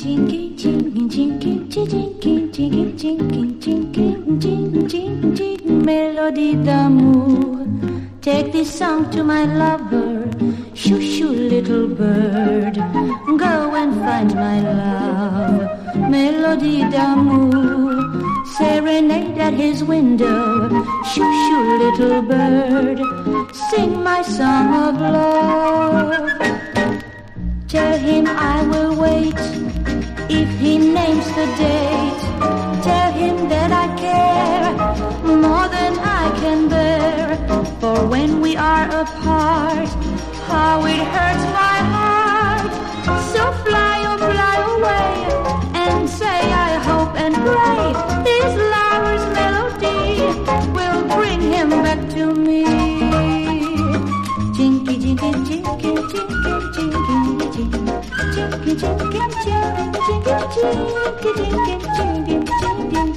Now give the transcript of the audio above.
Melody d'amour. Take this song to my lover. Shoo shoo little bird, go and find my love. Melody d'amour. Serenade at his window. Shoo shoo little bird, sing my song of love. Tell him I will wait if he names the date. Tell him that I care more than I can bear. For when we are apart, how it hurts my heart. So fly, oh fly away, and say I hope and pray this lover's melody will bring him back to me. Jinky, jinky, jinky, jinky, jinky, jinky, jinky, jinky, jinky, jinky, jinky, jinky, jinky, jinky.